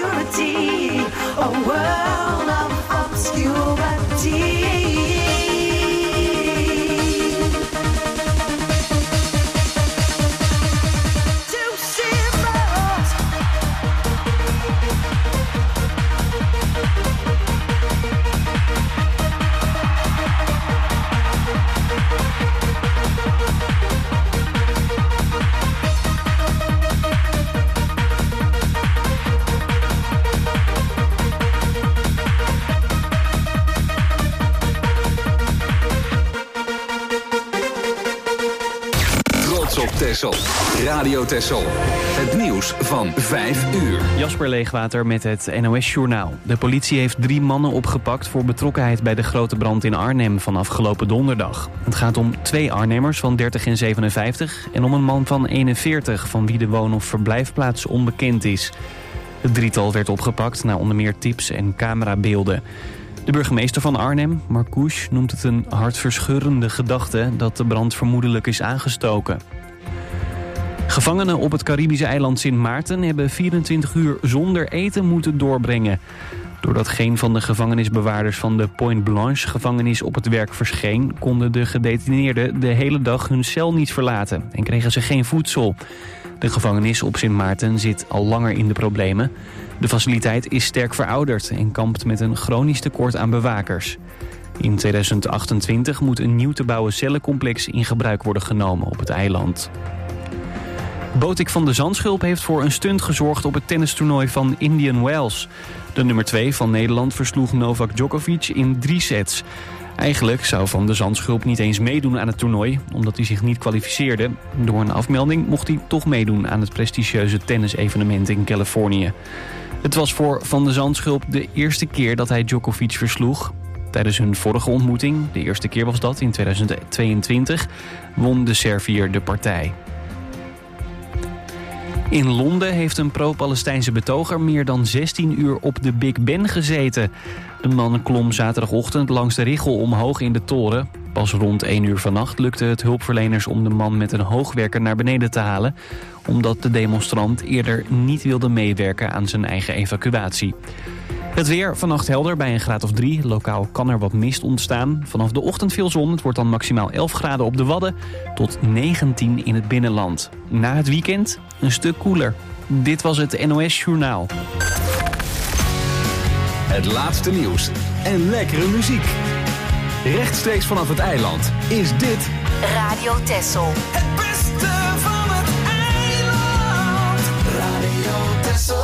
obscurity, a world of obscurity. Texel. Radio Texel. Het nieuws van 5 uur. Jasper Leegwater met het NOS-journaal. De politie heeft 3 mannen opgepakt voor betrokkenheid bij de grote brand in Arnhem van afgelopen donderdag. Het gaat om 2 Arnhemmers van 30 en 57 en om een man van 41 van wie de woon- of verblijfplaats onbekend is. Het drietal werd opgepakt na onder meer tips en camerabeelden. De burgemeester van Arnhem, Marcouch, noemt het een hartverscheurende gedachte dat de brand vermoedelijk is aangestoken. Gevangenen op het Caribische eiland Sint Maarten hebben 24 uur zonder eten moeten doorbrengen. Doordat geen van de gevangenisbewaarders van de Pointe Blanche gevangenis op het werk verscheen, konden de gedetineerden de hele dag hun cel niet verlaten en kregen ze geen voedsel. De gevangenis op Sint Maarten zit al langer in de problemen. De faciliteit is sterk verouderd en kampt met een chronisch tekort aan bewakers. In 2028 moet een nieuw te bouwen cellencomplex in gebruik worden genomen op het eiland. Botik van de Zandschulp heeft voor een stunt gezorgd op het tennistoernooi van Indian Wells. De nummer 2 van Nederland versloeg Novak Djokovic in 3 sets. Eigenlijk zou Van de Zandschulp niet eens meedoen aan het toernooi, omdat hij zich niet kwalificeerde. Door een afmelding mocht hij toch meedoen aan het prestigieuze tennisevenement in Californië. Het was voor Van de Zandschulp de eerste keer dat hij Djokovic versloeg. Tijdens hun vorige ontmoeting, de eerste keer was dat in 2022, won de Serviër de partij. In Londen heeft een pro-Palestijnse betoger meer dan 16 uur op de Big Ben gezeten. De man klom zaterdagochtend langs de richel omhoog in de toren. Pas rond 1 uur vannacht lukte het hulpverleners om de man met een hoogwerker naar beneden te halen, omdat de demonstrant eerder niet wilde meewerken aan zijn eigen evacuatie. Het weer vannacht helder bij een graad of 3. Lokaal kan er wat mist ontstaan. Vanaf de ochtend veel zon. Het wordt dan maximaal 11 graden op de Wadden tot 19 in het binnenland. Na het weekend een stuk koeler. Dit was het NOS Journaal. Het laatste nieuws en lekkere muziek. Rechtstreeks vanaf het eiland is dit Radio Texel. Het beste van het eiland. Radio Texel.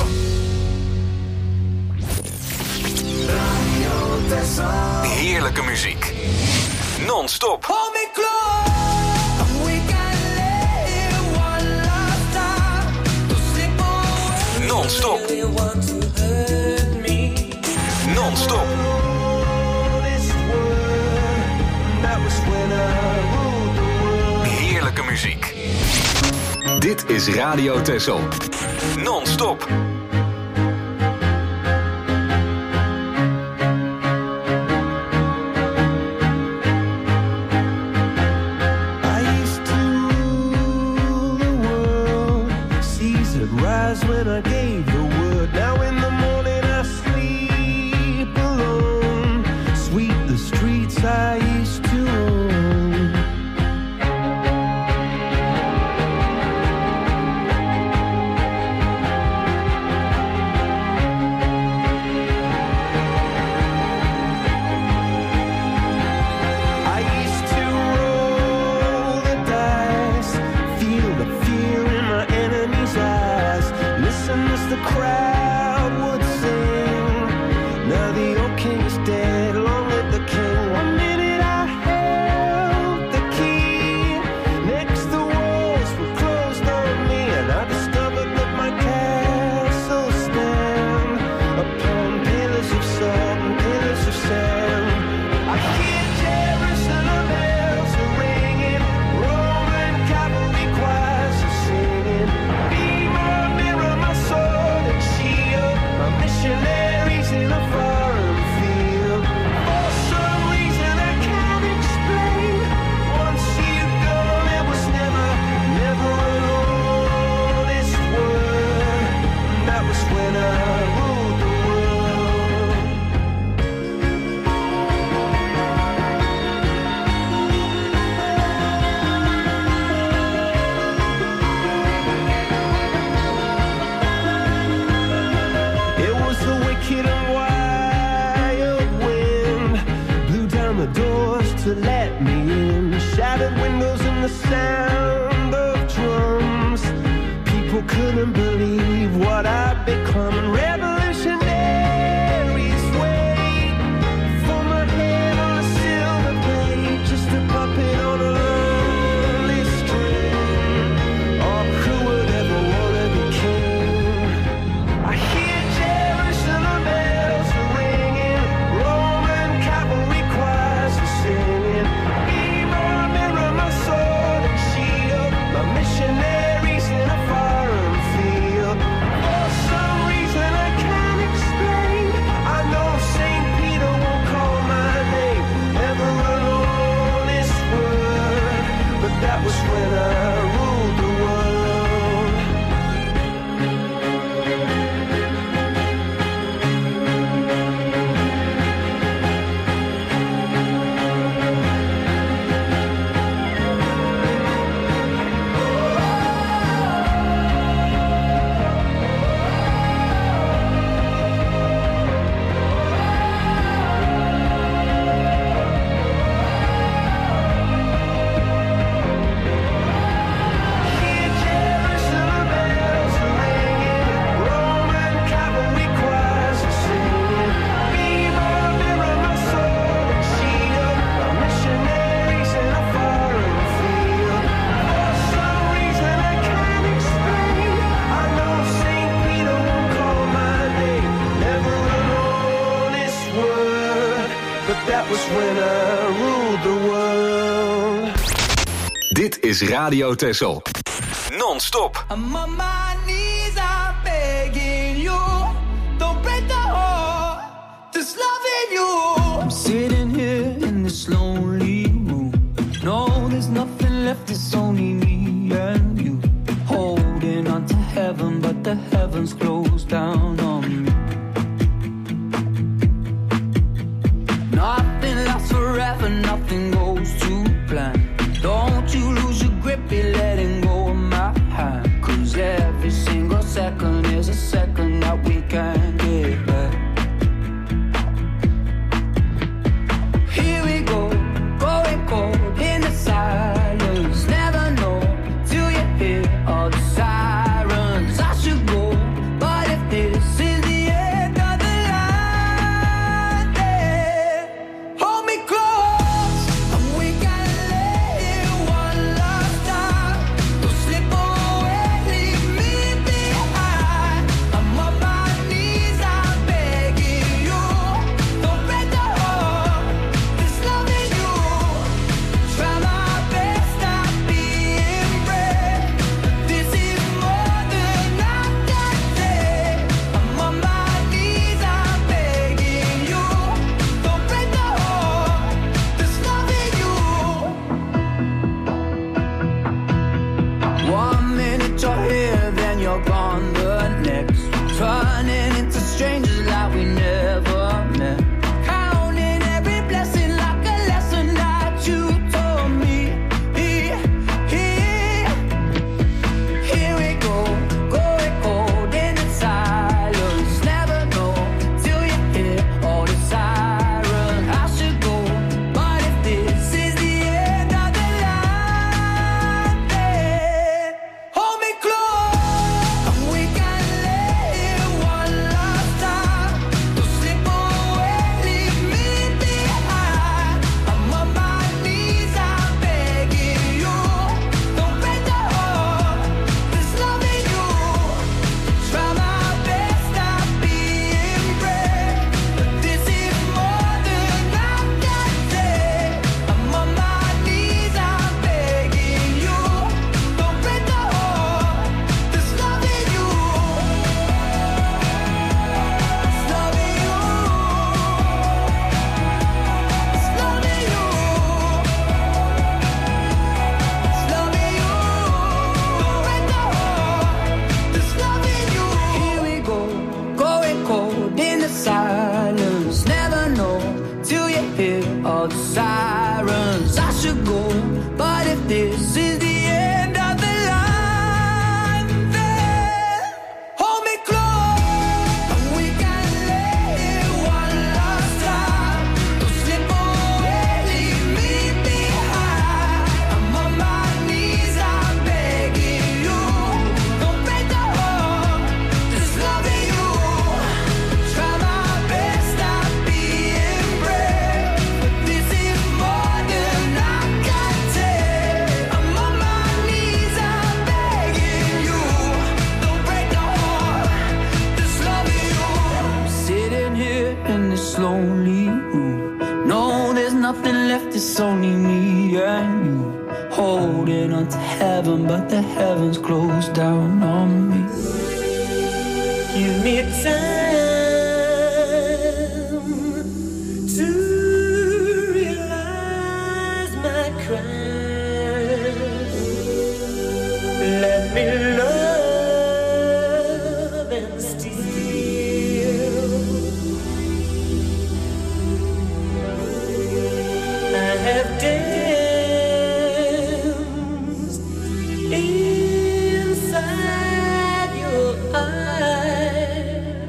Radio Texel. heerlijke muziek. Non-stop. Hold me close. We can live one last time. To slip away. Non-stop. Really want to hurt me. Non-stop. Heerlijke muziek. Dit is Radio Texel. Non-stop. When I gave the word, now in the morning I sleep alone. Sweep the streets I used to own. when I ruled the world. It was the wicked and wild wind blew down the doors to let me in. Shattered windows and the sound of drums. People couldn't believe what I'd become. Revolutionaries wait for my head on a silver plate, just a puppet on a lonely string. Oh, who would ever wanna be king? I hear Jerusalem bells are ringing, Roman cavalry choirs are singing. Be my mirror, my sword and shield, my missionaries in a foreign field. For some reason I can't explain, I know St. Peter won't call my name, never alone this word, but that was when I ruled the world. Hear Jerusalem bells are ringing, Roman cavalry choirs are singing. Be my mirror, my sword and shield, my missionaries in a foreign field. For some reason I can't explain, I know St. Peter won't call my name, never alone this word, but that was when I ruled the world. Dit is Radio Texel. Non-stop. I'm on my knees, I'm begging you. Don't break the heart, just loving you. I'm sitting here in this lonely room. No, there's nothing left, it's only me and you. Holding on to heaven, but the heavens closed down on me. Nothing lasts forever, nothing goes to plan. Don't you lose your grip, be letting go of my hand. 'Cause every single second is a second that we can't get back. Here we go, going cold in the silence. Never know till you hear all the sirens. I should go, but if this is the end of the line, then Hold me close, and we can let it one last time. Don't slip away, leave me behind. I'm on my knees, I'm begging you. Don't break the heart, this loving you. Try my best not being brave. This is more than I can take. I'm on my knees, I'm begging you. Don't break the heart, this loving you. 1 minute you're here, then you're gone the next. Turning into strangers like we never met. Counting every blessing like a lesson that you told me. Here we go, going cold in the silence. Never know till you hear all the sirens. I should go, but if this is the end of the line, then Hold me close, and we can let it one last time. cold in the silence. Never know till you hear all the sirens. I should go, but if this is the end of the line, then hold me close, and we can let it one last time. Don't slip away, leave me behind. I'm on my knees, I'm begging you. Don't break the heart that's loving you. Try my best, not being brave, but this is more than I can take. I'm on my knees, I'm begging you. Don't break the heart that's loving you. Sitting here in this lonely room. No, there's nothing left, it's only me and you. Holding on to heaven, but the heavens closed down on me. Give me time to realize my crime. Let me love and steal. I have danced inside your eyes.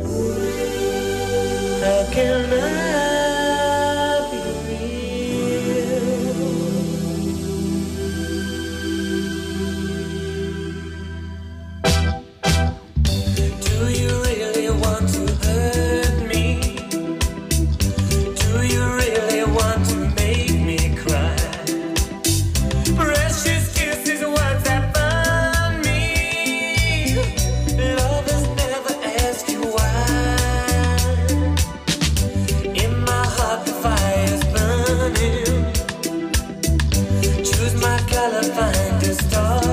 How can I be real? Do you really want to hurt me? Do you really want to make me cry? Precious kisses, words that burn me. Lovers never ask you why. In my heart the fire's burning. Choose my color, find a star.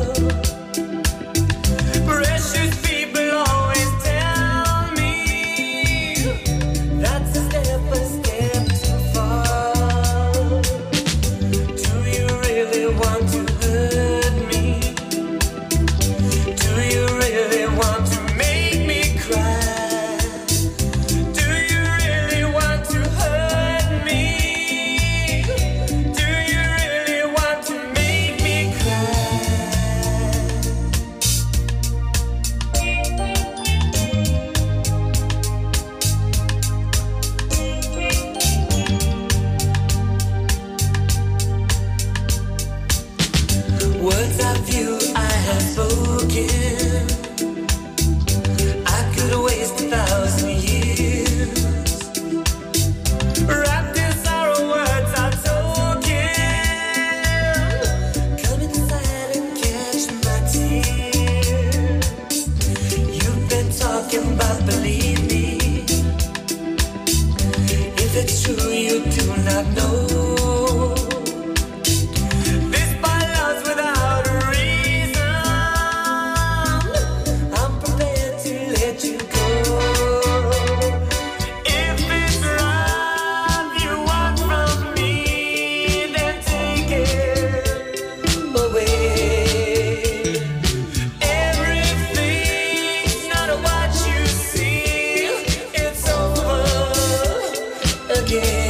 Precious people always tell me that's a step too far. Do you really want to hurt me? Do you really want to make me cry? Do you really want to hurt me? Do you really want to make me cry? Words of you I have spoken. I could waste 1,000 years. Wrapped in sorrow, words are token. Come inside and catch my tears. You've been talking about believe me. If it's true, you do not know. This by love's without a reason. I'm prepared to let you go. If it's love you want from me, then take it away. Everything's not what you see. It's over again.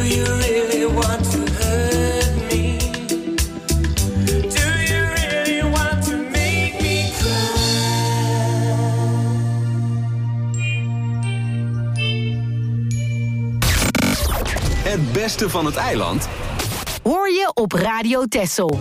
you really want to hurt me? Do you really want to make me cry? Het beste van het eiland Hoor je op Radio Texel.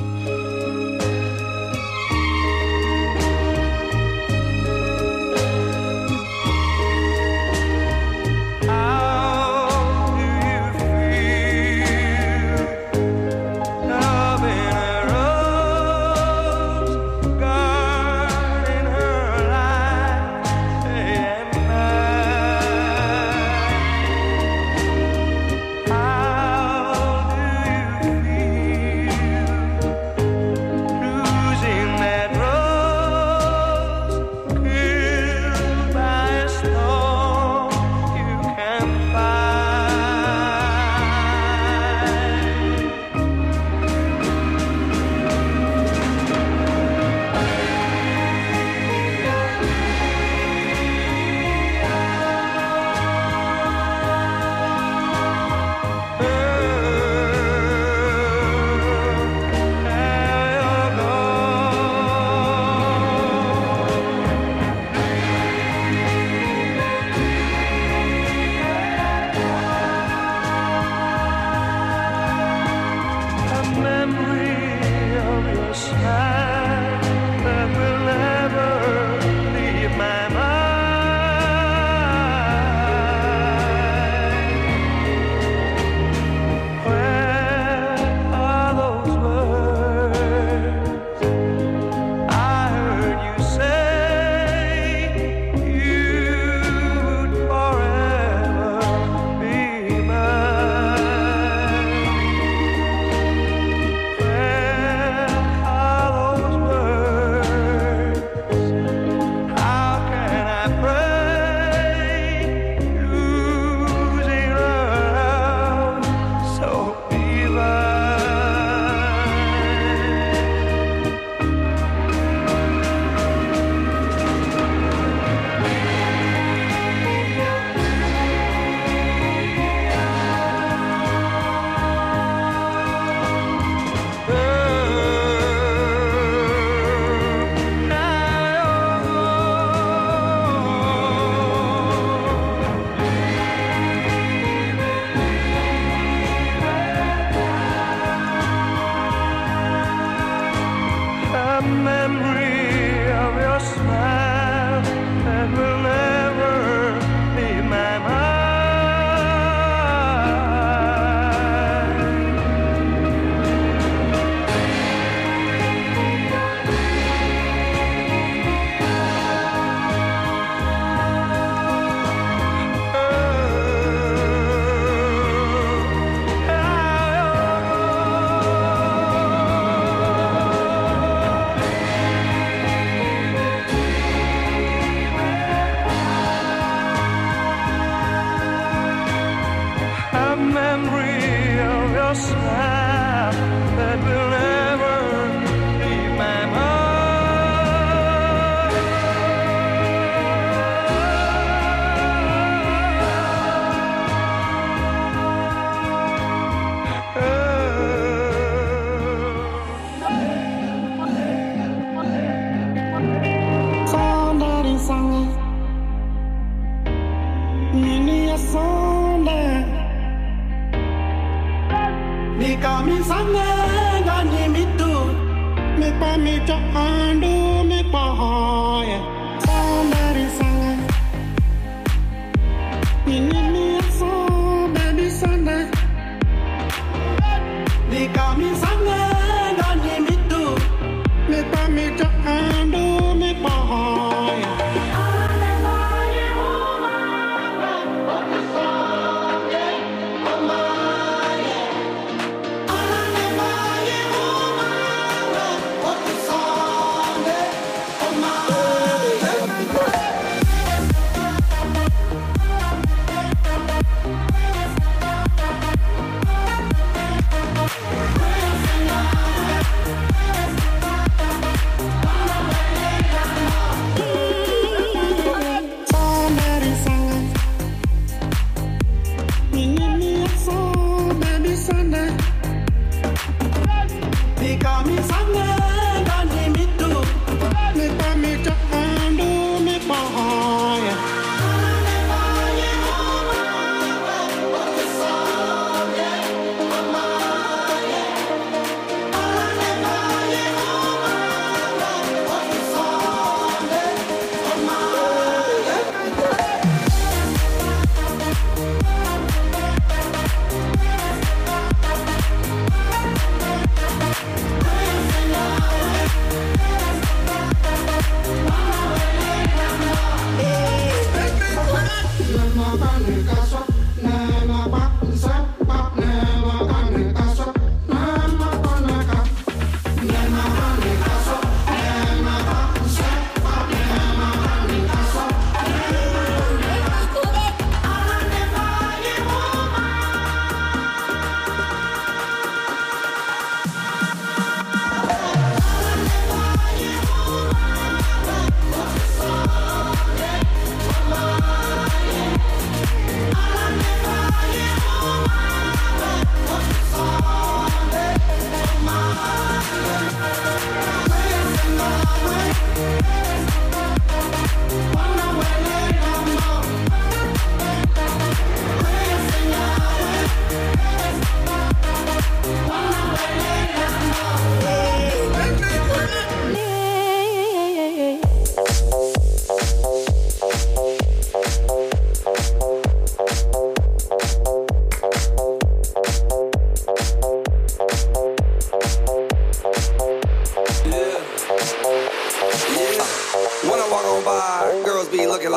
Sunday.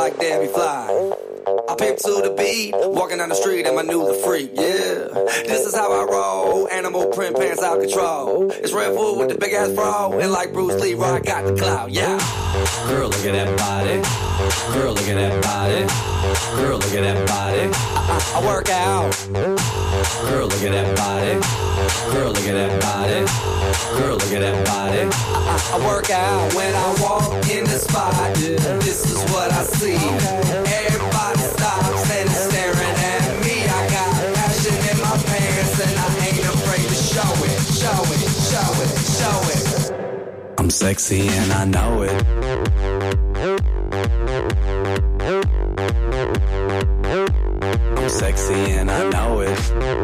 like Debbie Fly. I pimp to the beat, walking down the street and I knew the freak, yeah. This is how I roll, animal print pants out control. It's Red Bull with the big ass bra, and like Bruce Lee, I got the clout, yeah. Girl, look at that body. Girl, look at that body. Girl, look at that body. I work out. Girl, look at that body. Girl, look at that body. Girl, look at that body. I work out when I walk in the spot. This is what I see. Everybody stops and is staring at me. I got passion in my pants and I ain't afraid to show it. Show it, show it, show it. I'm sexy and I know it. I'm sexy and I know it.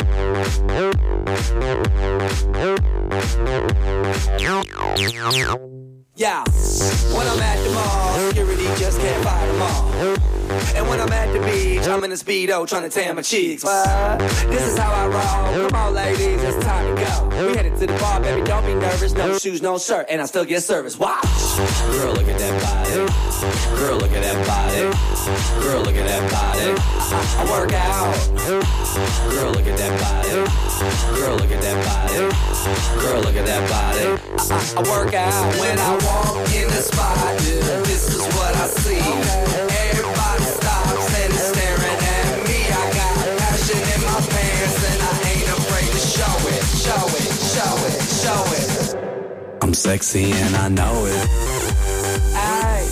Yeah, when I'm at the mall, security just can't fight them all. And when I'm at the beach, I'm in a Speedo trying to tan my cheeks. What? This is how I roll. Come on, ladies, it's time to go. We headed to the bar, baby, don't be nervous. No shoes, no shirt, and I still get service. Watch. Girl, look at that body. Girl, look at that body. Girl, look at that body. I work out. Girl, look at that body. Girl, look at that body. Girl, look at that body. I work out when I walk in the spot. This is what I see. Everybody stops and is staring at me. I got passion in my pants and I ain't afraid to show it. Show it, show it, show it. I'm sexy and I know it. Aye.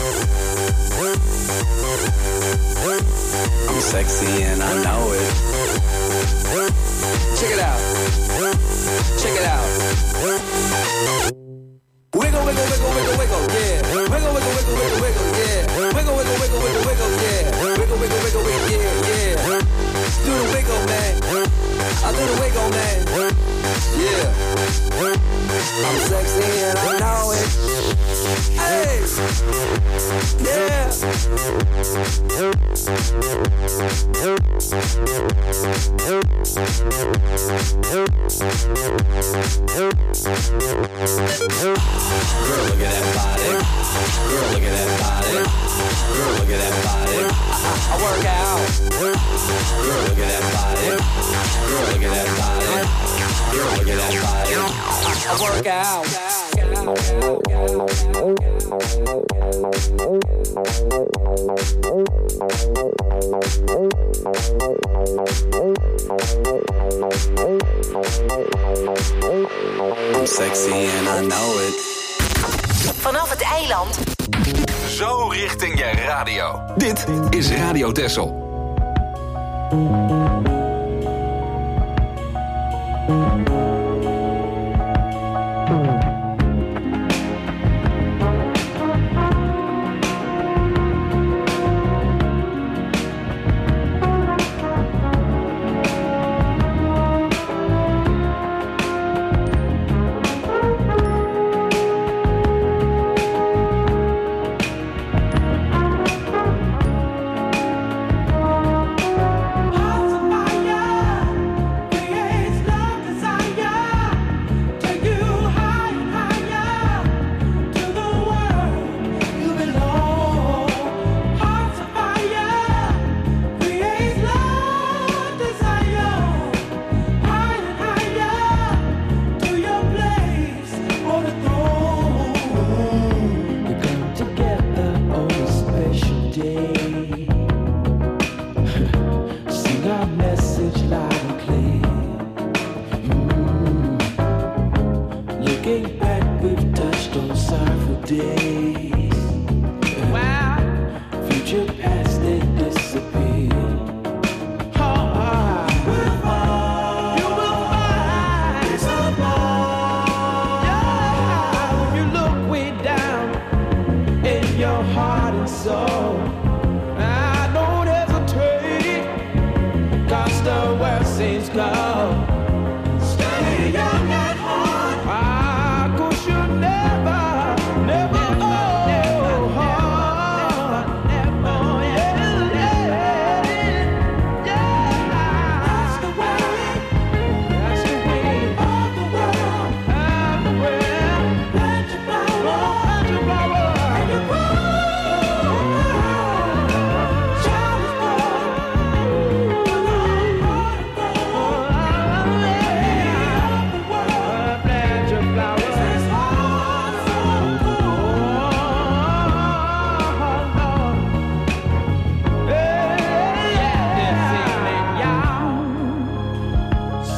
I'm sexy and I know it. Check it out. Check it out. Wiggle, wiggle, wiggle, wiggle, wiggle, yeah. Wiggle, wiggle, wiggle, wiggle, wiggle, yeah. Wiggle, wiggle, wiggle, wiggle, wiggle, yeah. Wiggle, wiggle, wiggle, wiggle, yeah, yeah. Do the wiggle, man. I do the wiggle, man. Yeah. I'm sexy and I know it. Hey. Yeah. Girl, look at that body. Girl, look at that body. Girl, look at that body. I work out. Girl, look at that body. Girl, look at that body. Girl, look at that body. I work out. I'm sexy and I know it. Vanaf het eiland. Zo richting je radio. Dit is Radio Texel.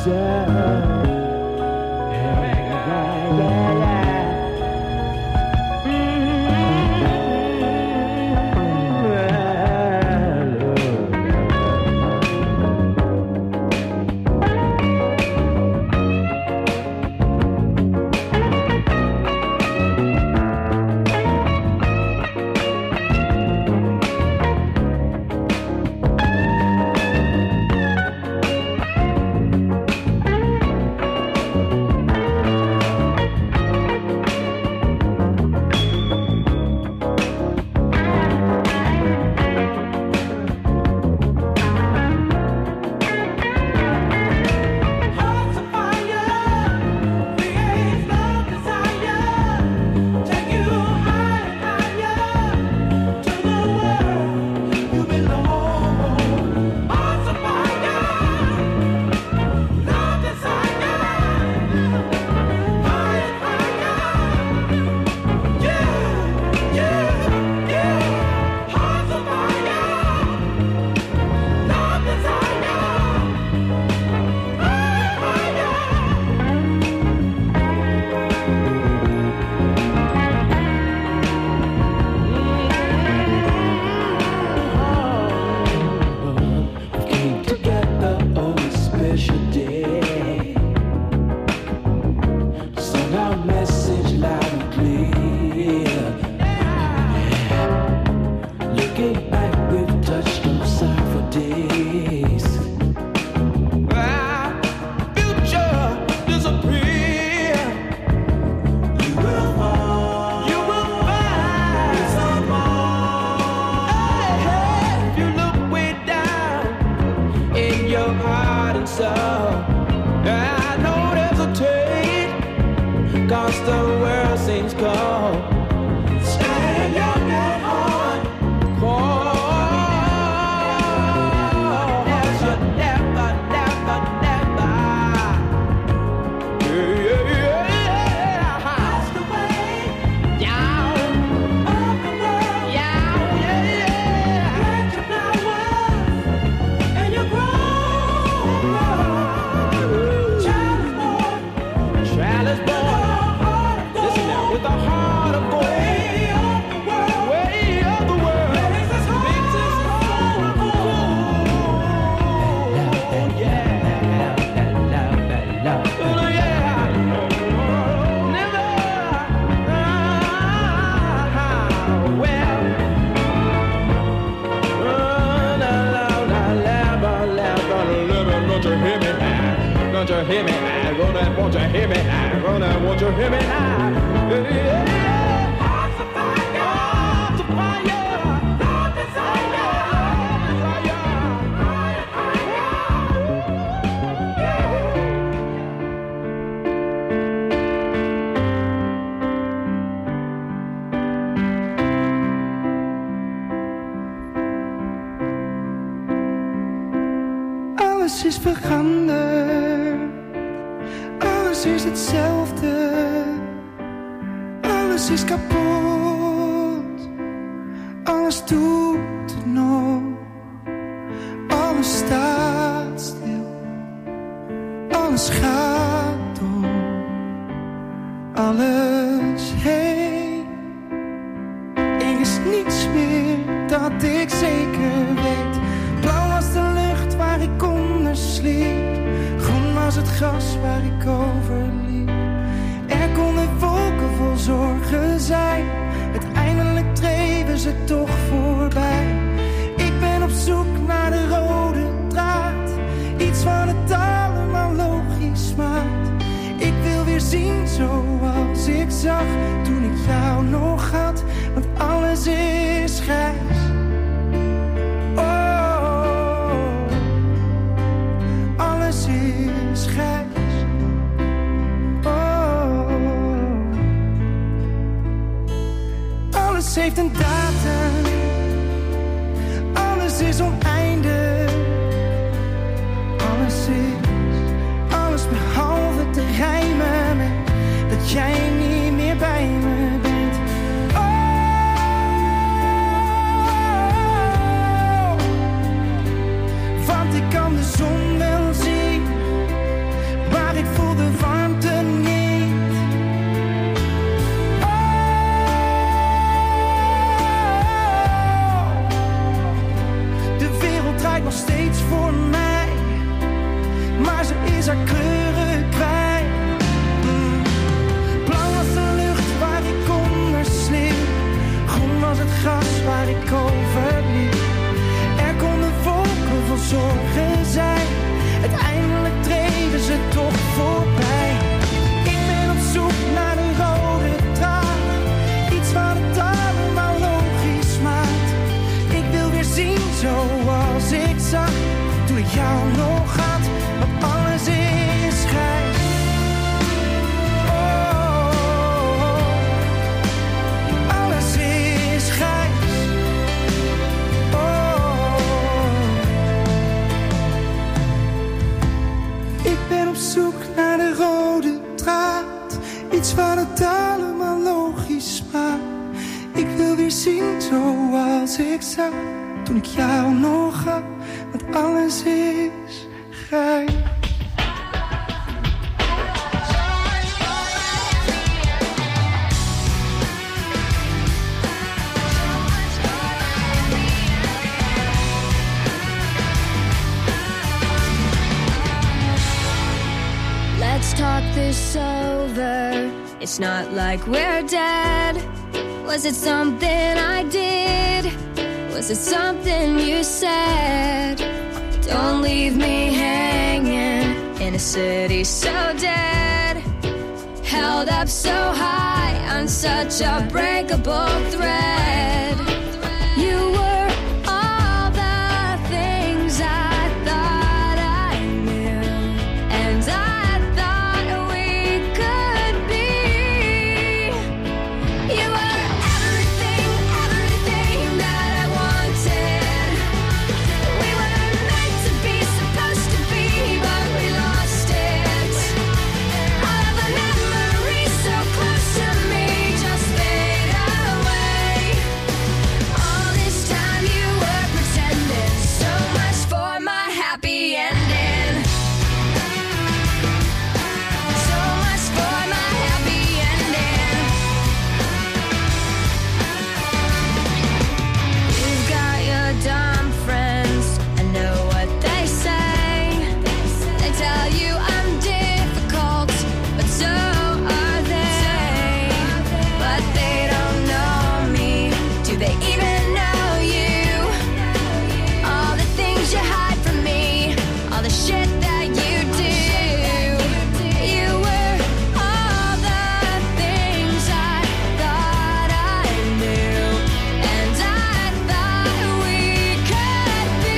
Alles is veranderd, alles is hetzelfde, alles is kapot, alles doet het nog, alles staat stil, alles gaat door, alles heen. Er is niets meer dat ik zeker weet. Blauw was de lucht waar ik onder sliep, groen was het gras waar ik over liep. Er konden wolken vol zorgen zijn, uiteindelijk dreven ze toch voorbij. Ik ben op zoek naar de rode draad, iets wat het allemaal logisch maakt. Ik wil weer zien zoals ik zag toen ik jou nog had, want alles is grijs. Alles is grijs. Oh. Alles heeft een datum. Alles is oneindig. Alles behalve te rijmen met dat jij niet meer bij me bent. Oh. Want ik kan de zon wel zien, is haar kleuren kwijt. Blauw was de lucht waar ik onder sliep. Groen was het gras waar ik overliep. Er konden wolken vol zorgen zijn. Uiteindelijk treden ze toch voorbij. Ik ben op zoek naar de rode draad. Iets wat het allemaal logisch maakt. Ik wil weer zien zoals ik zag toen ik jou nog had. Want alles is grijs. Oh, alles is grijs. Oh, ik ben op zoek naar de rode draad. Iets wat het allemaal logisch maakt. Ik wil weer zien zoals ik zag toen ik jou nog had. Want alles is grijs. Let's talk this over. It's not like we're dead. Was it something I did? Was it something you said? Don't leave me hanging in a city so dead. Held up so high on such a breakable thread. You were all the things I thought I knew, and I thought we could be. You were everything, everything that I wanted. We were meant to be, supposed to be, but we lost it. All of the memories so close to me just fade away. All this time you were pretending, so much for my happy ending. So much for my happy ending. You've got your dumb friends, I know what they say. They tell you I'm difficult, but so are they. But they don't know me, do they even know you? All the things you hide from me, all the shit that you do. You were all the things I thought I knew, and I thought we could be.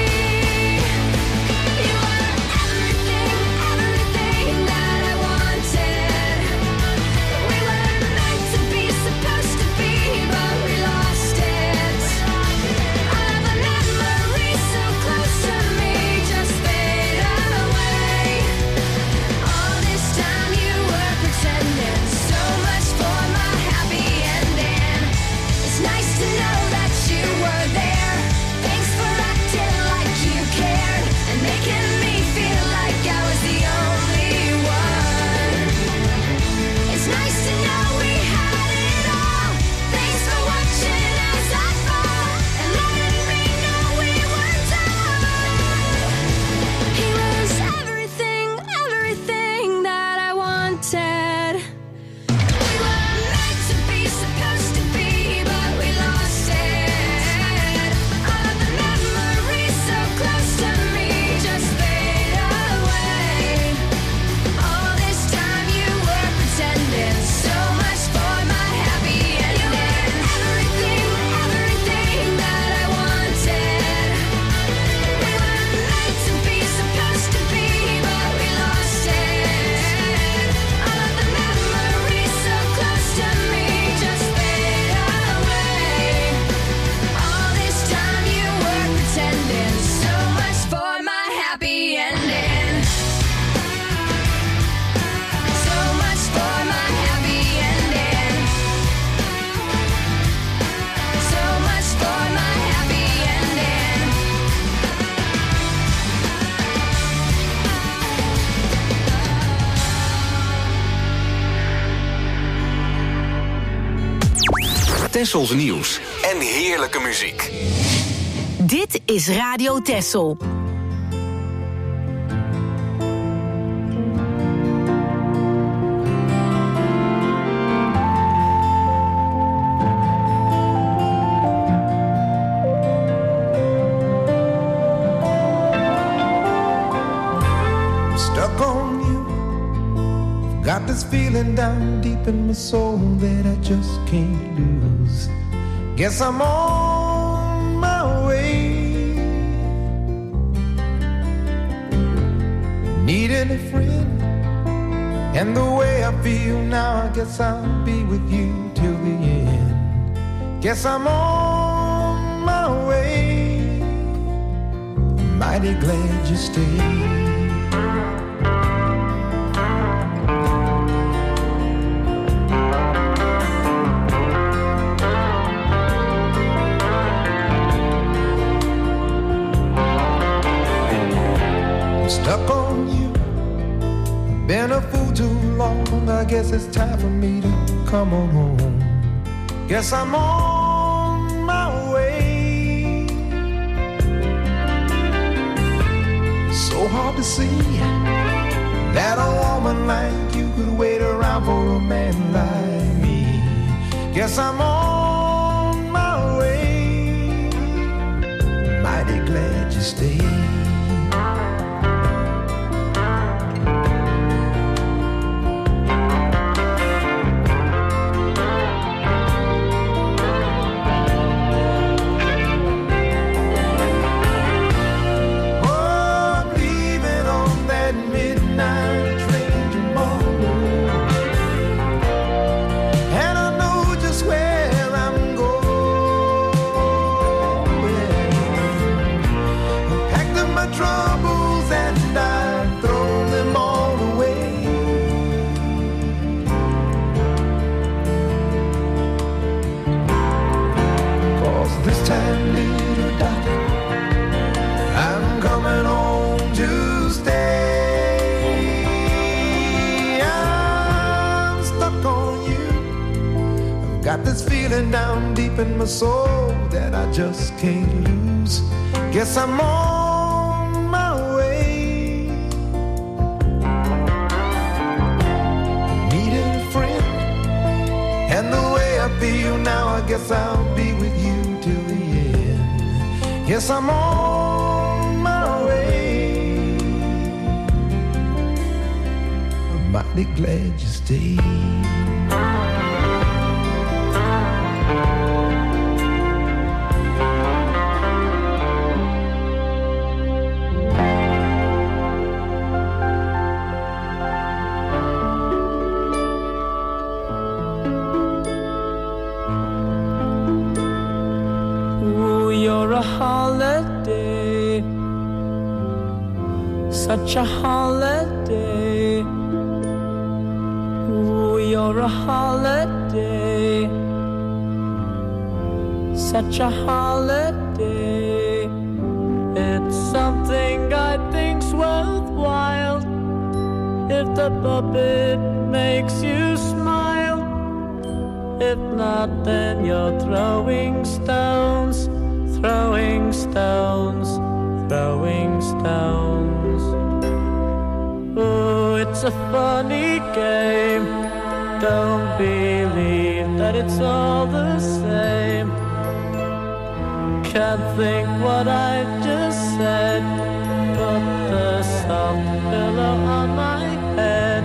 You were everything, everything that I wanted. We were meant to be, supposed to be, but we lost it. All of the memories so close to me just fade away. All this time you were pretending, so much for my happy ending. It's nice to know that you were there. Thanks for acting like you cared and making me feel like I was the only one. It's nice to know we had it all. Thanks for watching as I fall and letting me know we weren't done. He was everything, everything that I wanted. We were meant to be, supposed to be, but we lost it. All of the memories so close to me just fade away. All this time you were pretending, so much for my happy ending. Everything, everything that I wanted. We were meant to be, supposed to be, but we lost it. All of the memories so close to me just fade away. All this time you were pretending, so much for my happy ending. So much for my happy ending. So much for my happy ending. Tessels nieuws en heerlijke muziek. Dit is Radio Tessel. I'm stuck on you. Got this feeling down deep in my soul that I just can't lose. Guess I'm on my way. Needing a friend, and the way I feel now, I guess I'll be with you till the end. Guess I'm on my way. Mighty glad you stayed. Stuck on you, been a fool too long. I guess it's time for me to come on home. Guess I'm on my way. So hard to see that a woman like you could wait around for a man like me. Guess I'm on my way. Mighty glad you stayed. Got this feeling down deep in my soul that I just can't lose. Guess I'm on my way. Needing a friend, and the way I feel now, I guess I'll be with you till the end. Guess I'm on my way. I'm mighty glad you stayed. Holiday, such a holiday. Ooh, you're a holiday, such a holiday. It's something I think's worthwhile. If the puppet makes you smile, if not, then you're throwing stones. Throwing stones, throwing stones. Oh, it's a funny game. Don't believe that it's all the same. Can't think what I just said. Put the soft pillow on my head.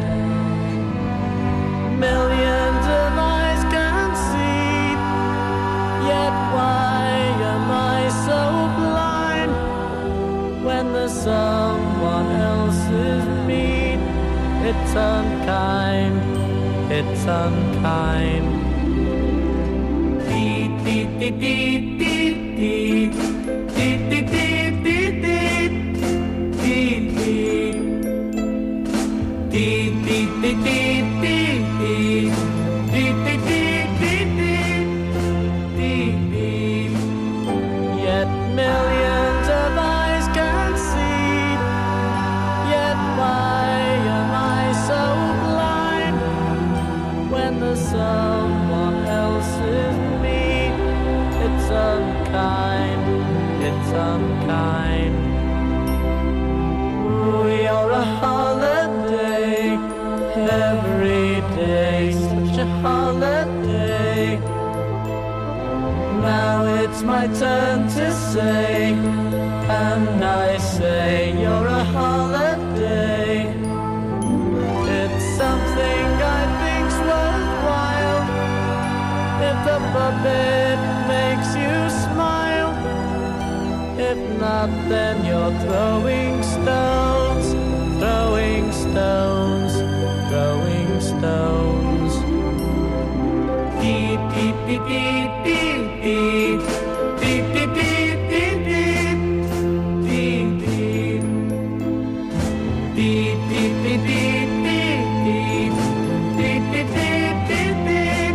Millions of eyes can see, yet why am I so blind when there's someone else's mean? It's unkind, it's unkind. Dee dee dee dee dee dee dee dee dee dee dee dee dee dee. Yet millions of eyes can see, yet why am I so blind when there's someone else's me? It's unkind, it's unkind. You're a holiday, every day, such a holiday. Now it's my turn to say, and I say you're a holiday. hope it makes you smile. If not, then you're throwing stones, throwing stones, throwing stones. Beep, beep, beep, beep, beep, beep. Beep, beep, beep, beep, beep. Beep, beep. Beep, beep, beep, beep, beep, beep. Beep, beep, beep, beep, beep.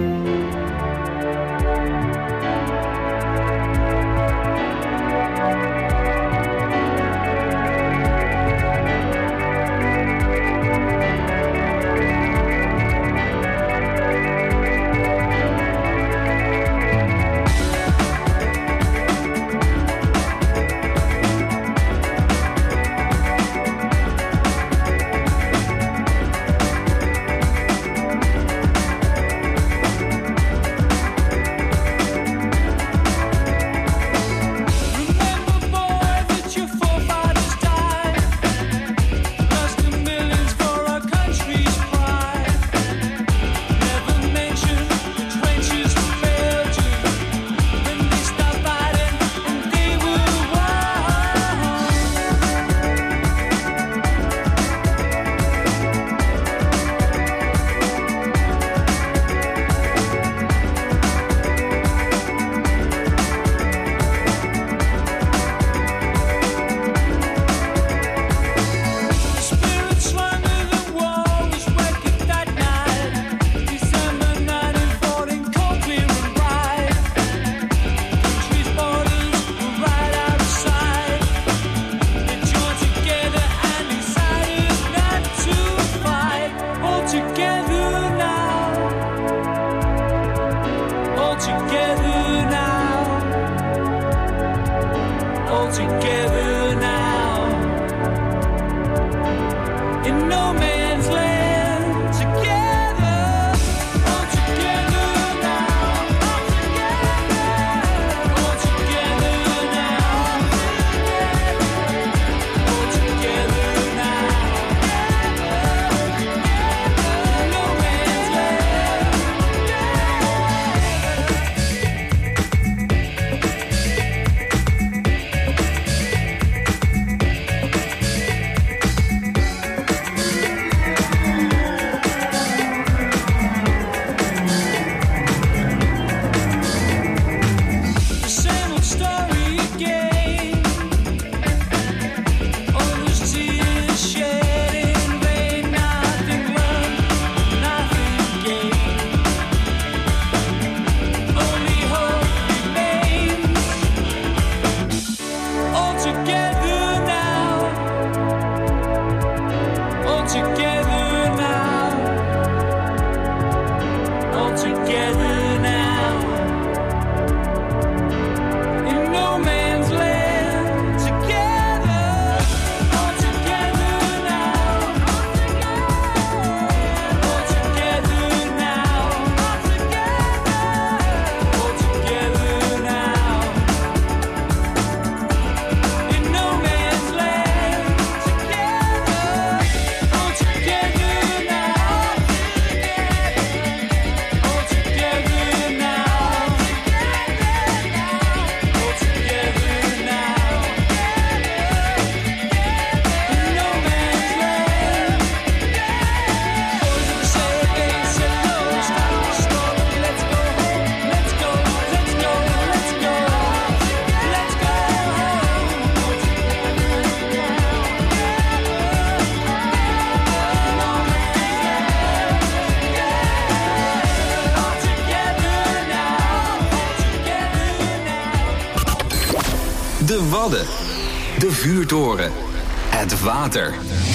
De Wadden. De Vuurtoren. Het water.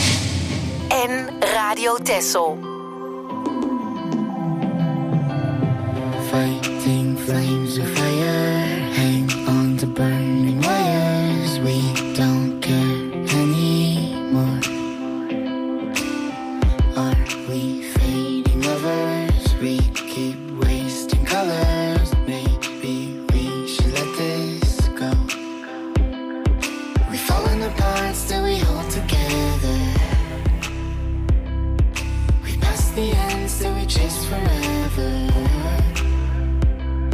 En Radio Texel. Fighting flames of fire, hang on to burning wires. We don't care anymore. Are we fading lovers? We keep wasting colors. Maybe we should let this go. We've fallen apart, still we hold together. We passed the end, still we chase forever.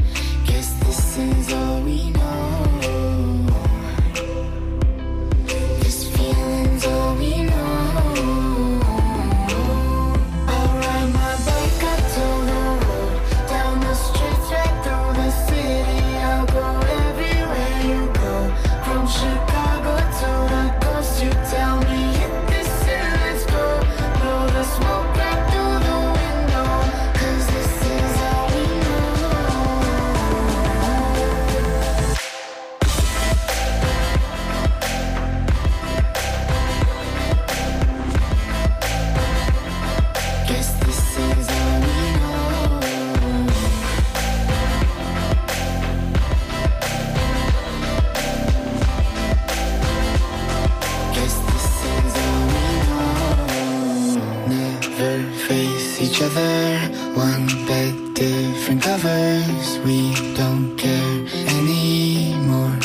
never face each other. One bed, different covers. We don't care anymore.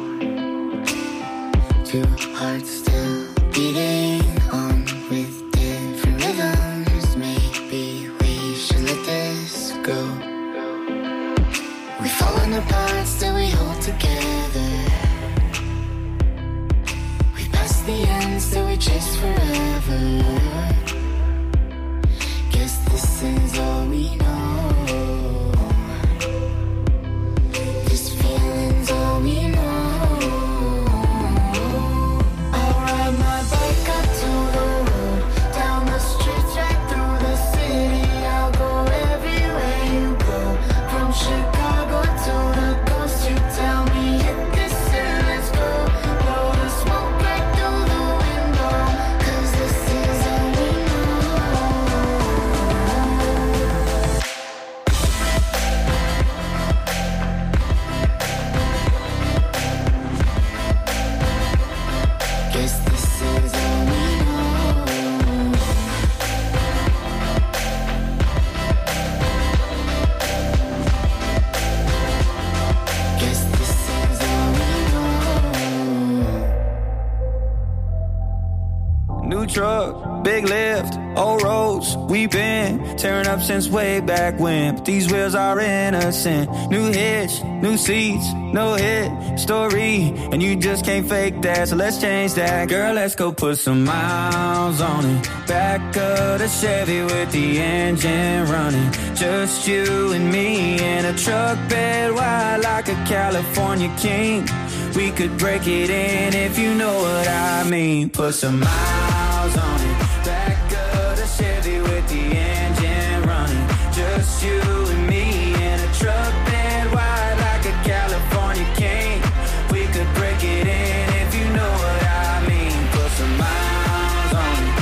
Two hearts still beating on with different rhythms. Maybe we should let this go. We've fallen apart, still we hold together. We passed the end, still we chase forever. Guess this is all we know. This feeling's all we know. I'll ride my bike up to the road, down the streets, right through the city. I'll go everywhere you go, from Chicago to the coast. You tell me hit this and let's go. Blow the smoke right through the window, 'cause this is all we know. Guess this is all we know. Guess this is all we know. New truck, big lift, old roads. We've been tearing up since way back when, but these wheels are innocent. New hitch, new seats, no hit story, and you just can't fake that, so let's change that. Girl, let's go put some miles on it. Back of the Chevy with the engine running. Just you and me in a truck bed wide like a California king. We could break it in if you know what I mean. Put some miles on it. Back of the Chevy with the engine running. Just you and me in a truck bed wide like a California king. We could break it in if you know what I mean. Put some miles on it.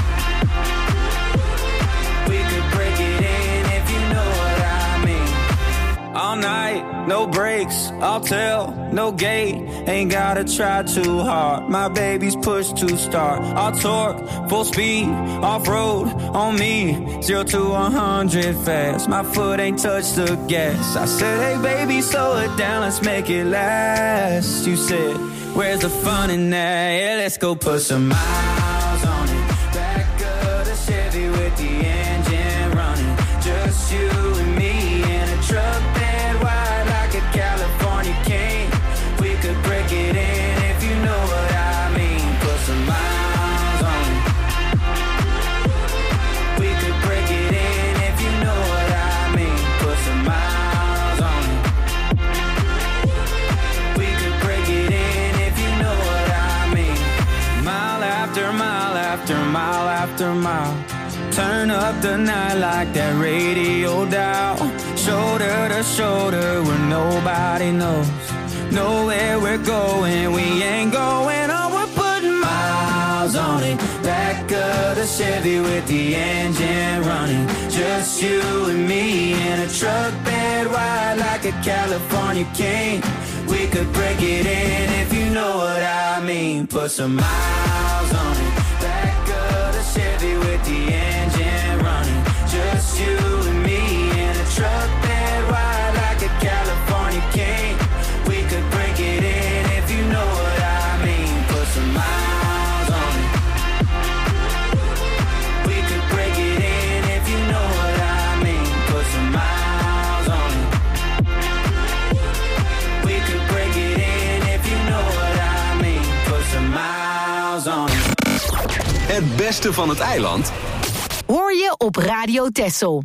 We could break it in if you know what I mean. All night, no breaks, I'll tell, no gate. Ain't gotta try too hard, my baby's push to start. I'll torque, full speed, off-road, on me. 0 to 100 fast, my foot ain't touched the gas. I said, hey baby, slow it down, let's make it last. You said, where's the fun in that? Yeah, let's go put some miles on it. Back of the Chevy with the engine running. Just you and me in a truck bed wide like a California king. We could break it in if you know what I mean. Put some miles on it. We could break it in if you know what I mean. Put some miles on it. We could break it in if you know what I mean. Mile after mile after mile after mile. Turn up the night like that radio dial. Shoulder to shoulder where nobody knows. Know where we're going, we ain't going on. We're putting miles on it. Back of the Chevy with the engine running. Just you and me in a truck bed wide like a California king. We could break it in if you know what I mean. Put some miles on it. Back of the Chevy with the engine running. Just you and me in a truck bed wide like a California king. We could break it in if you know what I mean. Put some miles on it. We could break it in if you know what I mean. Put some miles on it. We could break it in if you know what I mean. Put some miles on it. Het beste van het eiland Hoor je op Radio Texel.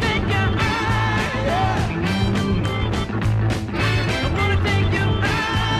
I wanna take you high.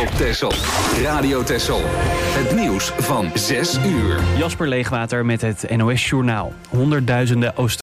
op Texel. Radio Texel. Het nieuws van 6 uur. Jasper Leegwater met het NOS Journaal. Honderdduizenden